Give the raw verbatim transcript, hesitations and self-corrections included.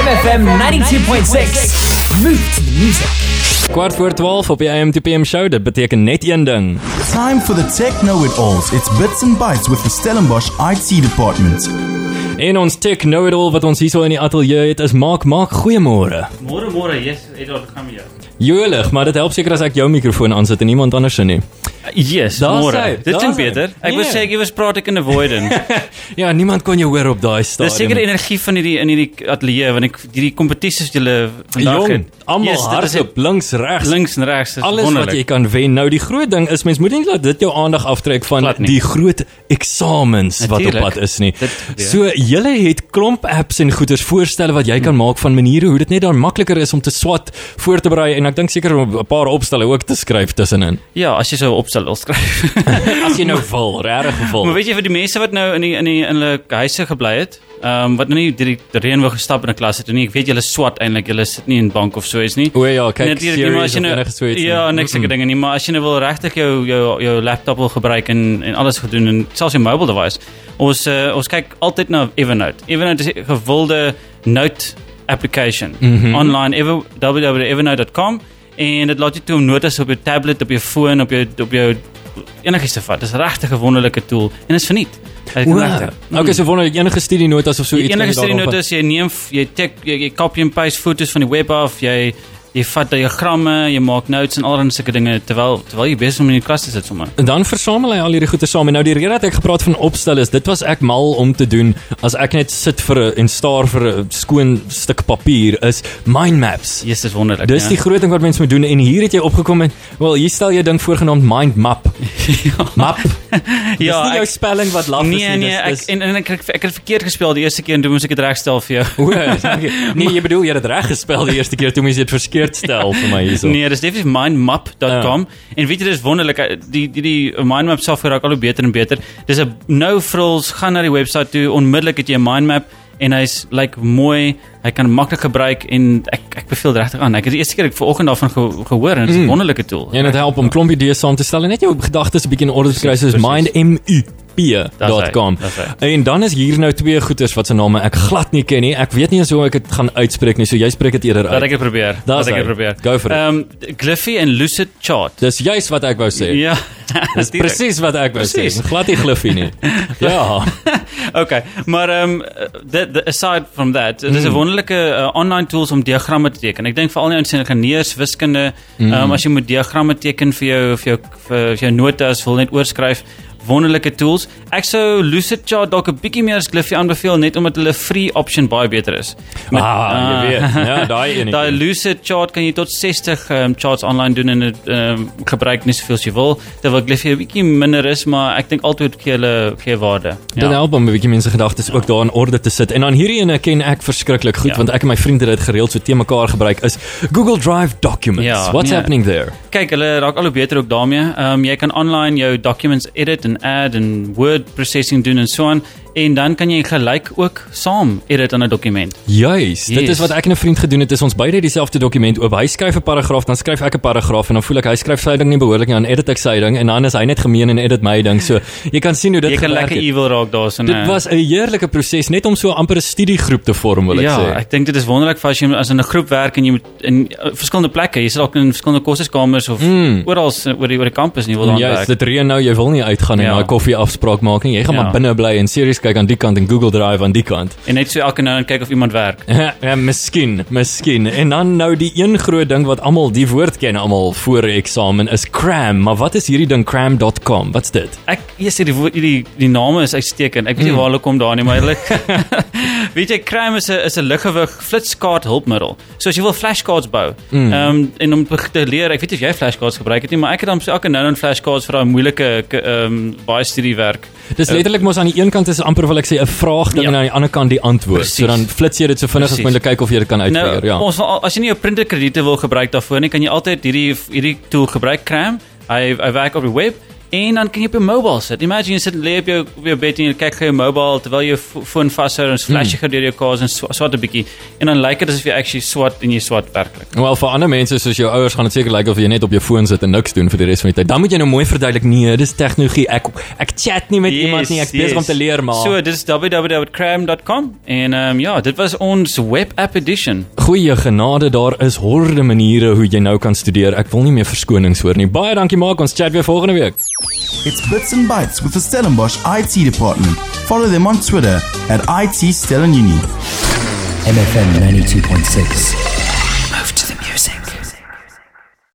M F M ninety-two point six. Move to the music. Kwart voor twaalf op die I M T P M show, dit beteken net een ding. Time for the Tech Know-It-Alls. It's Bits and Bytes with the Stellenbosch I T department. En ons Tech Know-It-All wat ons hier so in die atelier het is Mark. Mark, goeiemôre. Môre môre, yes, Edward, gaan met jou. Joelig, maar dit help seker as ek jou mikrofoon aansit en niemand anders nie. Yes, Daar môre. sy, Dit daar klink sy. beter. Ek Nee. wou sê ek was praat ek in avoiding. Ja, niemand kon jou hoor op daai stadium. Dis seker die energie van hierdie in hierdie ateljee want ek hierdie kompetisies wat julle vandag Jong, het. almal Yes, dit is hardop, links, regs. links en regs, is Alles wat wonderlik. jy kan wen. Nou die groot ding is, mens moet nie laat dit jou aandag aftrek van Glad nie. die groot eksamens wat op Natuurlijk. pad is nie. Dit gebeur. So julle het klomp apps en goeders voorstelle wat jy kan maak van maniere hoe dit net dan makliker is om te swat, voor te berei en ek dink seker om 'n paar opstelle ook te skryf tussenin. Ja, as jy so opstel wil skryf. As jy nou wil, regtig wil. Maar weet jy vir die mense wat nou in die in die in hulle huise gebly het, ehm um, wat nou nie deur die reën wou gestap in 'n klas het en nie, ek weet julle swat eintlik, julle sit nie in bank of so is nie. O ja, kyk, Natuurlijk nie, maar as series jy of nou, enige so iets nie. ja, niks sulke Mm-mm. dinge nie, maar as jy nou wil regtig jou jou jou laptop wil gebruik en en alles gedoen en selfs jou mobile device. Ons uh, ons kyk altyd na Evernote. Evernote is 'n gewilde note application. Mhm. Online ever, w w w dot evernote dot com en dit laat jou toe om notas op jou tablet, op jou foon, op jou op jou enigiets te vat. Dis regtig 'n wonderlike tool en is verniet. Hy kan regtig. Wow. Okay, so wonderlik, enige studienotas of so iets. Enige kan jy daarop- studienotas, jy neem jy tek jy, jy copy and paste foto's van die web af, jy jy vat diagramme, jy maak notes en allerlei sulke dinge terwyl terwyl jy besig is om in die klas te sit sommer. En dan versamel hy al hierdie goeie saam. En nou die rede dat ek gepraat van opstel is, dit was ek mal om te doen as ek net sit vir 'n en staar vir 'n skoon stuk papier is mind maps. Yes, dis wonderlik. Dis ja. die groot ding wat mense moet doen en hier het jy opgekom en wel hier stel jy ding voorgenaamd mind map. Map. Dis Ja, nie jou ek- spelling wat laf is Nee, nie. nee, ek dis, dis, en, en ek ek ek het verkeerd gespel die eerste keer en toe moes ek dit regstel vir jou. O, okay. Nee, jy bedoel jy het dit reg gespel die eerste keer toe moes jy dit verskeerd stel vir my hierso. Nee, dis definitief mindmap dot com Ja. en weet jy dis wonderlik die die die mindmap software raak al hoe beter en beter. Dis 'n no frills, gaan na die webwerf toe, onmiddellik het jy 'n mindmap en hy's like mooi, hy kan maklik gebruik en ek ek beveel dit regtig aan. Ek het die eerste keer ek vanoggend daarvan ge, gehoor en dit is 'n Mm. wonderlike tool. En dit help om klomp idees saam te stel en net jou gedagtes 'n bietjie in orde te kry soos mind m u p dot com. Dis hy, En dan is hier nou twee goeters wat se name ek glad nie ken nie. Ek weet nie eens hoe ek dit gaan uitspreek nie, so jy spreek dit eerder Dat uit. ek het probeer. Daar Dat is ek het hy. probeer. Go for it. Ehm um, Glyphie en Lucid Chart. Dis juist wat ek wou sê. Ja. Dis presies wat ek wou sê. Presies. Glad nie glyfie nie. Ja. Okay, maar ehm um, aside from that, dit is 'n wonderlike uh, online tools om diagramme te teken. Ek dink veral nie aan ingenieurs, wiskunde, ehm um, as jy moet diagramme teken vir jou vir jou vir jou notas, wil net oorskryf, wonderlike tools. Ek sou Lucid Chart dalk 'n bietjie meer as Glyphie aanbeveel net omdat hulle free option baie beter is. Ah, jy weet. Ja, daai enetjie. Daai Lucid Chart kan jy tot sestig um, charts online doen en dit um, gebruik nie soveel as jy wil. Terwyl Glyphie 'n bietjie minder is, maar ek dink altyd gee hulle gee waarde. Dit help om 'n bietjie mense gedagtes ook daar in orde te sit. En dan hierdie ene ken ek verskriklik goed Ja. want ek en my vriende het dit gereeld so te mekaar gebruik is Google Drive Documents. Ja, What's nee. happening there? Kyk, hulle raak al hoe beter ook daarmee. Ehm um, jy kan online jou documents edit en add en word processing doen en so aan en dan kan jy gelyk ook saam edit aan 'n dokument. Juist, dit Yes. is wat ek en 'n vriend gedoen het, is ons beide dieselfde dokument oop. Hy skryf 'n paragraaf, dan skryf ek 'n paragraaf en dan voel ek hy skryf sy ding nie behoorlik nie, dan edit ek sy ding en dan is hy net gemeen en edit my ding. So jy kan sien hoe dit Jy kan gewerk lekker het. evil raak daarso. Dit was 'n heerlike proses net om so amper 'n studiegroep te vorm, wil ek Ja, sê. ek dink dit is wonderlik vir as jy as in 'n groep werk en jy moet in uh, verskillende plekke, jy sit dalk in verskillende kursuskamers of Mm. oral uh, oor die oor die kampus en jy wil daar Ja, werk. dit reën nou, jy wil nie uitgaan en Ja. daai koffie afspraak maak nie. Jy gaan Ja. maar binne bly en series kyk aan die kant en Google Drive aan die kant. En net so elke nou en kyk of iemand werk. Ja, ja, miskien, miskien. En dan nou die een groot ding wat almal die woord ken almal voor 'n eksamen is cram. Maar wat is hierdie ding cram dot com? Wat's dit? Ek eers sê die woord- die die name is uitstekend. Ek weet nie Mm. waar hulle kom daar nie, maar hulle weet jy cram is 'n is 'n liggewig flitskaart hulpmiddel. So as jy wil flashcards bou, ehm Mm. um, en om te leer, ek weet nie of jy flashcards gebruik het nie, maar ek het dan so elke nou en dan flashcards vir daai moeilike ehm um, baie studiewerk. Dis letterlik mos aan die een kant is amper wil ek sê 'n vraag ding Ja. en aan die ander kant die antwoord. Precies. So dan flits jy dit so vinnig as Precies. moontlik kyk of jy dit kan uitfigure, Nou, ja. ons as jy nie jou printerkrediete wil gebruik daarvoor nie, kan jy altyd hierdie hierdie tool gebruik, Cram. Hy hy werk op die web En dan kan jy op jou mobile sit. Imagine jy sit lê op jou op jou bed en jy kyk gou jou mobile terwyl jy jou foon vashou en flash jy gou deur jou kaas en swat 'n bietjie. En dan lyk dit asof jy actually swat en jy swat werklik. Wel vir ander mense soos jou ouers gaan dit seker lyk of jy net op jou foon sit en niks doen vir die res van die tyd. Dan moet jy nou mooi verduidelik, nee, dis tegnologie. Ek ek chat nie met Yes, iemand nie, ek yes. besig om te leer maar. So, dit is w w w dot cram dot com en um, ja, dit was ons web app edition. Goeie genade, daar is horde maniere hoe jy nou kan studeer. Ek wil nie meer verskonings hoor nie. Baie dankie Mark, ons chat weer volgende week. It's Bits and Bytes with the Stellenbosch I T department. Follow them on Twitter at I T Stellenuni. M F M ninety-two point six.